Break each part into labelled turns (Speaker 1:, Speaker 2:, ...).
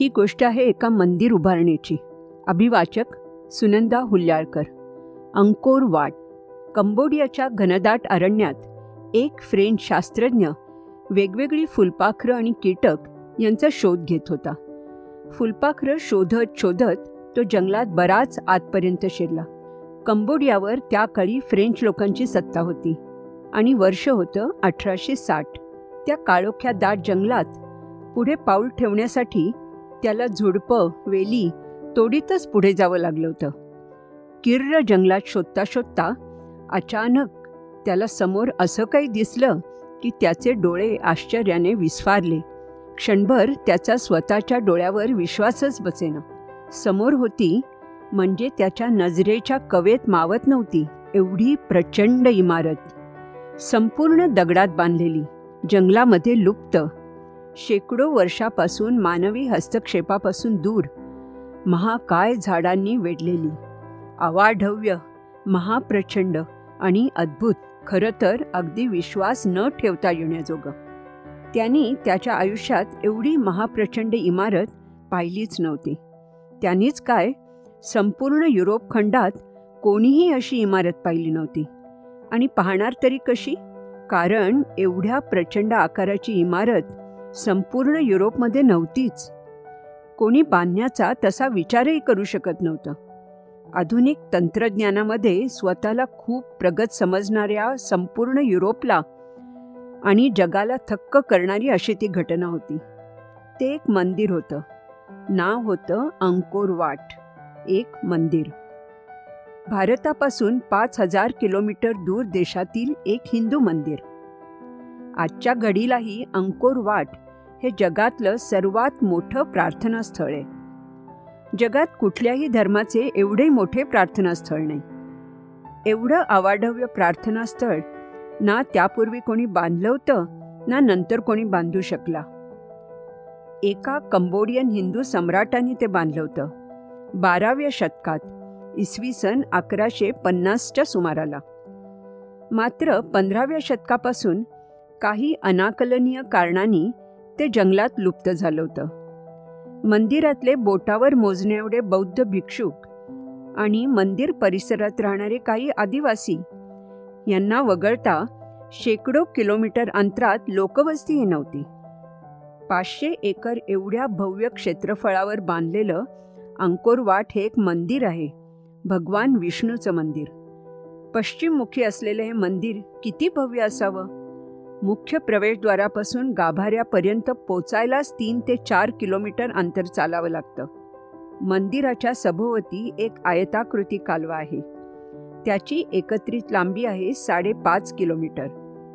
Speaker 1: ही गोष्ट आहे एका मंदिर उभारणीची. अभिवाचक सुनंदा हुल्ल्याळकर. Angkor Wat. कंबोडियाच्या घनदाट अरण्यात एक फ्रेंच शास्त्रज्ञ वेगवेगळी फुलपाखरं आणि कीटक यांचा शोध घेत होता. फुलपाखरं शोधत शोधत तो जंगलात बराच आतपर्यंत शिरला. कंबोडियावर त्या काळी फ्रेंच लोकांची सत्ता होती आणि वर्ष होतं 1860. त्या काळोख्या दाट जंगलात पुढे पाऊल ठेवण्यासाठी त्याला झुडपं वेली तोडीतच पुढे जावं लागलं होतं. किर्र जंगलात शोधता शोधता अचानक त्याला समोर असं काही दिसलं की त्याचे डोळे आश्चर्याने विस्फारले. क्षणभर त्याचा स्वतःच्या डोळ्यावर विश्वासच बसेना. समोर होती म्हणजे त्याच्या नजरेच्या कवेत मावत नव्हती एवढी प्रचंड इमारत, संपूर्ण दगडात बांधलेली, जंगलामध्ये लुप्त, शेकडो वर्षापासून मानवी हस्तक्षेपापासून दूर, महाकाय झाडांनी वेढलेली, अवाढव्य, महाप्रचंड आणि अद्भुत, खरं तर अगदी विश्वास न ठेवता येण्याजोगं. त्यांनी त्याच्या आयुष्यात एवढी महाप्रचंड इमारत पाहिलीच नव्हती. त्यांनीच काय, संपूर्ण युरोप खंडात कोणीही अशी इमारत पाहिली नव्हती. आणि पाहणार तरी कशी? कारण एवढ्या प्रचंड आकाराची इमारत संपूर्ण युरोपमध्ये नव्हतीच. कोणी बांधण्याचा तसा विचारही करू शकत नव्हतं. आधुनिक तंत्रज्ञानामध्ये स्वतःला खूप प्रगत समजणाऱ्या संपूर्ण युरोपला आणि जगाला थक्क करणारी अशी ती घटना होती. ते एक मंदिर होतं. नाव होतं अंकोर वाट. एक मंदिर. भारतापासून 5000 किलोमीटर दूर देशातील एक हिंदू मंदिर. आजच्या घडीलाही अंकोर वाट हे जगातलं सर्वात मोठं प्रार्थनास्थळ आहे. जगात कुठल्याही धर्माचे एवढे मोठे प्रार्थनास्थळ नाही. एवढं अवाढव्य प्रार्थनास्थळ ना त्यापूर्वी कोणी बांधलं होतं ना नंतर कोणी बांधू शकला. एका कंबोडियन हिंदू सम्राटाने ते बांधलं होतं 12व्या शतकात, इसवी सन 1150च्या सुमाराला. मात्र 15व्या शतकापासून काही अनाकलनीय कारणांनी ते जंगलात लुप्त झालं होतं. मंदिरातले बोटावर मोजण्याएवढे बौद्ध भिक्षुक आणि मंदिर परिसरात राहणारे काही आदिवासी यांना वगळता शेकडो किलोमीटर अंतरात लोकवस्तीही नव्हती. 500 एकर एवढ्या भव्य क्षेत्रफळावर बांधलेलं अंकोर वाट हे एक मंदिर आहे, भगवान विष्णूचं मंदिर. पश्चिममुखी असलेलं हे मंदिर किती भव्य असावं. मुख्य प्रवेशद्वारापासून गाभाऱ्यापर्यंत पोचायलाच 3 ते 4 किलोमीटर अंतर चालावं लागतं. मंदिराच्या सभोवती एक आयताकृती कालवा आहे. त्याची एकत्रित लांबी आहे 5.5 किलोमीटर.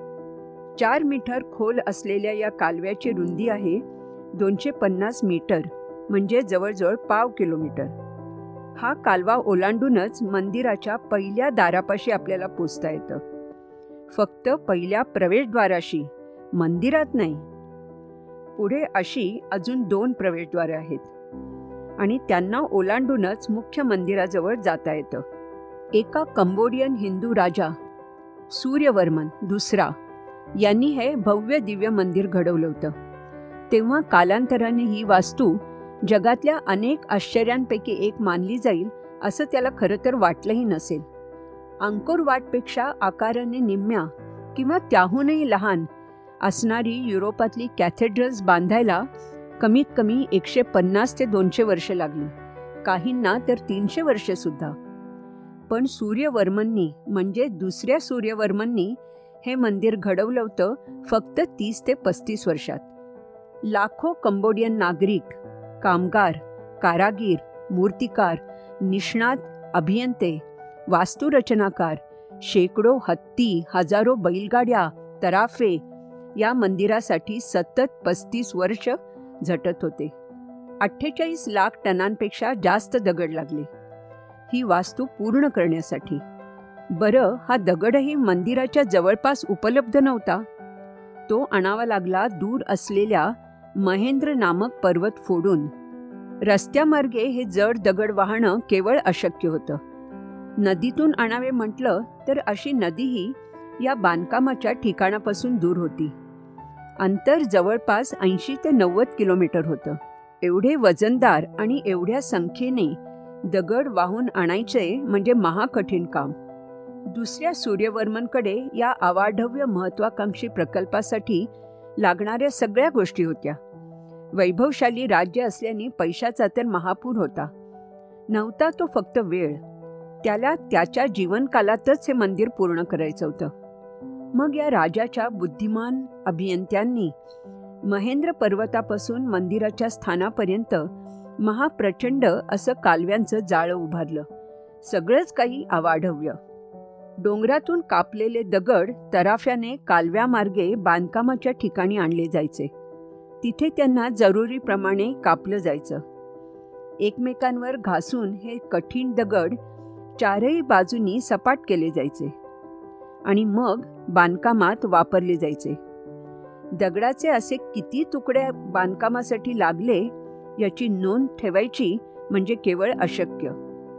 Speaker 1: 4 मीटर खोल असलेल्या या कालव्याची रुंदी आहे 250 मीटर, म्हणजे जवळजवळ पाव किलोमीटर. हा कालवा ओलांडूनच मंदिराच्या पहिल्या दारापाशी आपल्याला पोचता येतं. फक्त पहिल्या प्रवेशद्वाराशी, मंदिरात नाही. पुढे अशी अजून 2 प्रवेशद्वारे आहेत आणि त्यांना ओलांडूनच मुख्य मंदिराजवळ जाता येतं. एका कंबोडियन हिंदू राजा सूर्यवर्मन दुसरा यांनी हे भव्य दिव्य मंदिर घडवलं होतं. तेव्हा कालांतराने ही वास्तू जगातल्या अनेक आश्चर्यांपैकी एक मानली जाईल असं त्याला खरं तर वाटलंही नसेल. अंकोर वाटपेक्षा आकाराने निम्म्या किंवा त्याहूनही लहान असणारी युरोपातली कॅथेड्रल्स बांधायला कमीत कमी 150 ते 200 वर्षे लागली, काहींना तर 300 वर्षेसुद्धा. पण सूर्यवर्मननी म्हणजे दुसऱ्या सूर्यवर्मननी हे मंदिर घडवलं होतं फक्त 30 ते 35 वर्षात. लाखो कंबोडियन नागरिक, कामगार, कारागीर, मूर्तिकार, निष्णात अभियंते, वास्तुरचनाकार, शेकडो हत्ती, हजारो बैलगाड्या, तराफे या मंदिरासाठी सतत 35 वर्ष झटत होते. 48 लाख टनांपेक्षा जास्त दगड लागले ही वास्तू पूर्ण करण्यासाठी. बरं, हा दगडही मंदिराच्या जवळपास उपलब्ध नव्हता. तो आणावा लागला दूर असलेल्या महेंद्र नामक पर्वत फोडून. रस्त्यामार्गे हे जड दगड वाहणं केवळ अशक्य होतं. नदीतून आणावे म्हटलं तर अशी नदीही या बांधकामाच्या ठिकाणापासून दूर होती. अंतर जवळपास 80 ते 90 किलोमीटर होतं. एवढे वजनदार आणि एवढ्या संख्येने दगड वाहून आणायचे म्हणजे महाकठीण काम. दुसऱ्या सूर्यवर्मनकडे या अवाढव्य महत्वाकांक्षी प्रकल्पासाठी लागणाऱ्या सगळ्या गोष्टी होत्या. वैभवशाली राज्य असल्याने पैशाचा तर महापूर होता. नव्हता तो फक्त वेळ. त्याला त्याच्या जीवनकालातच हे मंदिर पूर्ण करायचं होतं. मग या राजाच्या बुद्धिमान अभियंत्यांनी महेंद्र पर्वतापासून मंदिराच्या स्थानापर्यंत महाप्रचंड असं कालव्यांचं जाळं उभारलं. सगळंच काही अवाढव्य. डोंगरातून कापलेले दगड तराफ्याने कालव्यामार्गे बांधकामाच्या ठिकाणी आणले जायचे. तिथे त्यांना जरुरीप्रमाणे कापलं जायचं. एकमेकांवर घासून हे कठीण दगड चारही बाजूनी सपाट केले जायचे आणि मग बांधकामात वापरले जायचे. दगडाचे असे किती तुकडे बांधकामासाठी लागले याची नोंद ठेवायची म्हणजे केवळ अशक्य.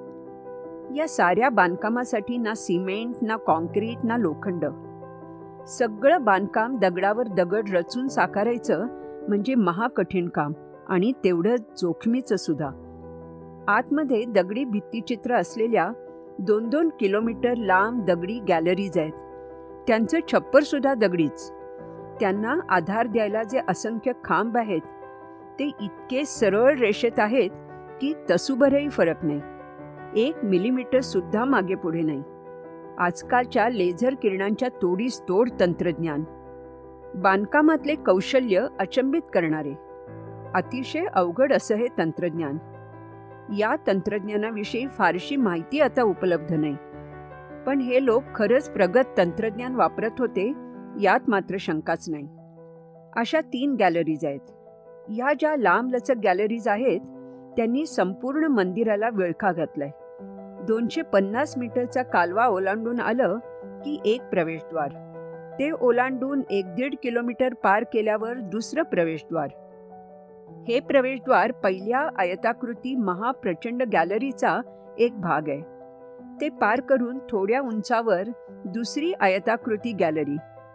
Speaker 1: या साऱ्या बांधकामासाठी ना सिमेंट, ना कॉन्क्रीट, ना लोखंड. सगळं बांधकाम दगडावर दगड रचून साकारायचं म्हणजे महाकठीण काम आणि तेवढं जोखमीचं सुद्धा. आतमध्ये दगडी भित्तिचित्र असलेल्या 2-2 किलोमीटर लांब दगडी गॅलरीज आहेत. त्यांचं छप्परसुद्धा दगडीच. त्यांना आधार द्यायला जे असंख्य खांब आहेत ते इतके सरळ रेषेत आहेत की तसूभरही फरक नाही. 1 मिलीमीटर सुद्धा मागे पुढे नाही. आजकालच्या लेझर किरणांच्या तोडीस तोड तंत्रज्ञान. बांधकामातले कौशल्य अचंबित करणारे. अतिशय अवघड असं हे तंत्रज्ञान. या तंत्रज्ञानाविषयी फारशी माहिती आता उपलब्ध नाही. पण हे लोक खरंच प्रगत तंत्रज्ञान वापरत होते यात मात्र शंकाच नाही. अशा 3 गॅलरीज आहेत. ह्या ज्या लांबलचक गॅलरीज आहेत त्यांनी संपूर्ण मंदिराला विळखा घातलाय. 250 मीटरचा कालवा ओलांडून आलं की एक प्रवेशद्वार. ते ओलांडून 1-1.5 किलोमीटर पार केल्यावर दुसरं प्रवेशद्वार. हे प्रवेशद्वार पहिल्या आयताकृती महाप्रचंड गॅलरीचा एक भाग आहे. ते पार करून थोड्या उंचावर दुसरी आयताकृती गॅलरी.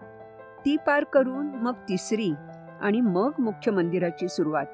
Speaker 1: ती पार करून मग तिसरी आणि मग मुख्य मंदिराची सुरुवात.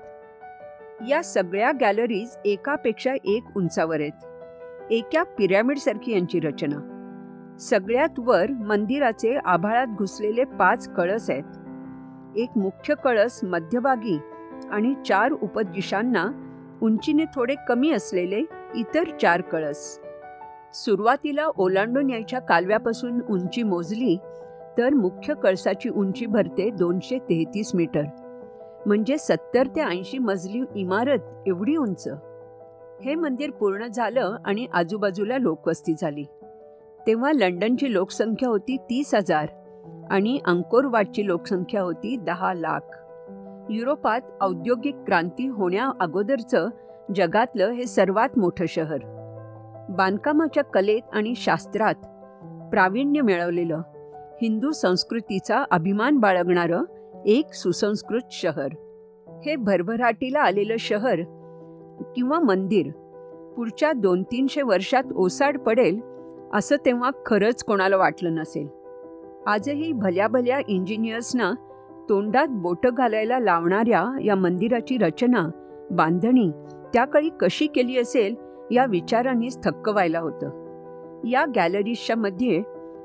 Speaker 1: या सगळ्या गॅलरीज एकापेक्षा एक उंचावर आहेत. एका पिरॅमिडसारखी यांची रचना. सगळ्यात वर मंदिराचे आभाळात घुसलेले 5 कळस आहेत. एक मुख्य कळस मध्यभागी आणि 4 उपदिशांना उंचीने थोडे कमी असलेले इतर 4 कळस. सुरुवातीला ओलांडून यायच्या कालव्यापासून उंची मोजली तर मुख्य कळसाची उंची भरते 233 मीटर, म्हणजे 70 ते 80 मजली इमारत एवढी उंच. हे मंदिर पूर्ण झालं आणि आजूबाजूला लोकवस्ती झाली. तेव्हा लंडनची लोकसंख्या होती 30,000 आणि अंकोरवाटची लोकसंख्या होती 10 लाख. युरोपात औद्योगिक क्रांती होण्या अगोदरचं जगातलं हे सर्वात मोठं शहर. बांधकामाच्या कलेत आणि शास्त्रात प्रावीण्य मिळवलेलं, हिंदू संस्कृतीचा अभिमान बाळगणारं एक सुसंस्कृत शहर. हे भरभराटीला आलेलं शहर किंवा मंदिर पुढच्या 200-300 वर्षात ओसाड पडेल असं तेव्हा खरंच कोणाला वाटलं नसेल. आजही भल्या भल्या इंजिनियर्सना तोंडात बोटं घालायला लावणाऱ्या या मंदिराची रचना, बांधणी त्याकाळी कशी केली असेल या विचारानेच थक्क व्हायला होतं. या गॅलरीजच्या मध्ये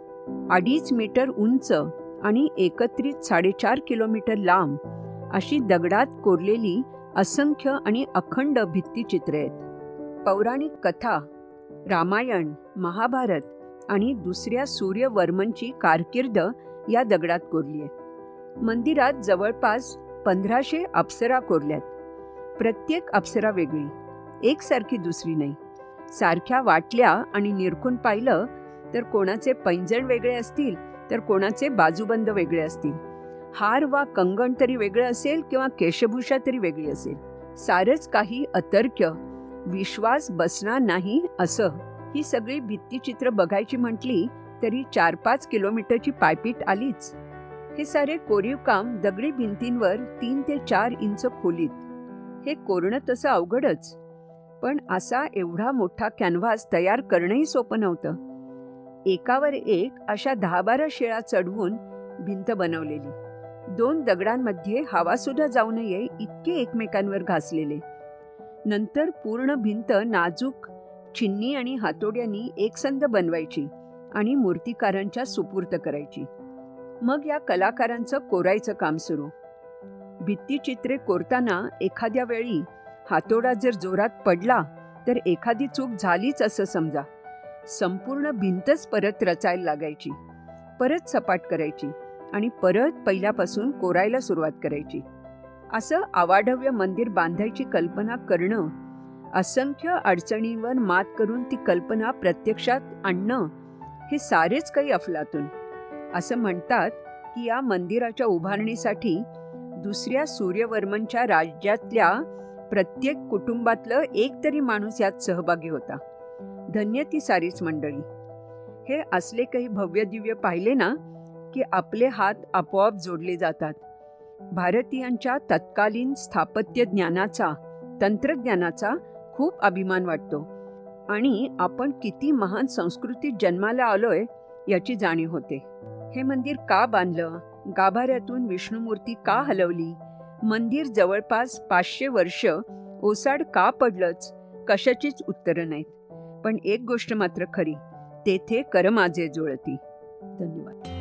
Speaker 1: 2.5 मीटर उंच आणि एकत्रित 4.5 किलोमीटर लांब अशी दगडात कोरलेली असंख्य आणि अखंड भित्तिचित्रे आहेत. पौराणिक कथा, रामायण, महाभारत आणि दुसऱ्या सूर्यवर्मनची कारकीर्द या दगडात कोरली आहे. मंदिरात जवळपास 1500 अप्सरा कोरल्यात. प्रत्येक अप्सरा वेगळी, एकसारखी दुसरी नाही. सारख्या वाटल्या आणि निरखून पाहिलं तर कोणाचे पैंजण वेगळे असतील तर कोणाचे बाजूबंद वेगळे असतील. हार वा कंगण तरी वेगळं असेल किंवा केशभूषा तरी वेगळी असेल. सारंच काही अतर्क्य, विश्वास बसणार नाही असं. ही सगळी भित्तिचित्र बघायची म्हटली तरी 4-5 किलोमीटरची पायपीट आलीच. हे सारे कोरीव काम दगडी भिंतींवर 3 ते 4 इंच खोलीत. हे कोरणं तसं अवघडच, पण असा एवढा मोठा कॅनव्हास तयार करणंही सोपं नव्हतं. एकावर एक अशा 10-12 शिळा चढवून भिंत बनवलेली. दोन दगडांमध्ये हवासुद्धा जाऊ नये इतके एकमेकांवर घासलेले. नंतर पूर्ण भिंत नाजूक छिन्नी आणि हातोड्यांनी एकसंध बनवायची आणि मूर्तिकारांच्या सुपूर्त करायची. मग या कलाकारांचं कोरायचं काम सुरू. भित्तिचित्रे कोरताना एखाद्या वेळी हातोडा जर जोरात पडला तर एखादी चूक झालीच असं समजा. संपूर्ण भिंतच परत रचायला लागायची, परत सपाट करायची आणि परत पहिल्यापासून कोरायला सुरुवात करायची. असं अवाढव्य मंदिर बांधायची कल्पना करणं, असंख्य अडचणींवर मात करून ती कल्पना प्रत्यक्षात आणणं, हे सारेच काही अफलातून. असं म्हणतात की या मंदिराच्या उभारणीसाठी दुसऱ्या सूर्यवर्मनच्या राज्यातल्या प्रत्येक कुटुंबातलं एक तरी माणूस यात सहभागी होता. धन्य ती सारीच मंडळी. हे असले काही भव्य दिव्य पाहिले ना की आपले हात आपोआप जोडले जातात. भारतीयांच्या तत्कालीन स्थापत्य ज्ञानाचा, तंत्रज्ञानाचा खूप अभिमान वाटतो आणि आपण किती महान संस्कृतीत जन्माला आलोय याची जाणीव होते. हे मंदिर का बांधलं, गाभाऱ्यातून विष्णुमूर्ती का हलवली, मंदिर जवळपास 500 वर्ष ओसाड का पडलंच, कशाचीच उत्तरं नाहीत. पण एक गोष्ट मात्र खरी, तेथे कर माझे जुळती. धन्यवाद.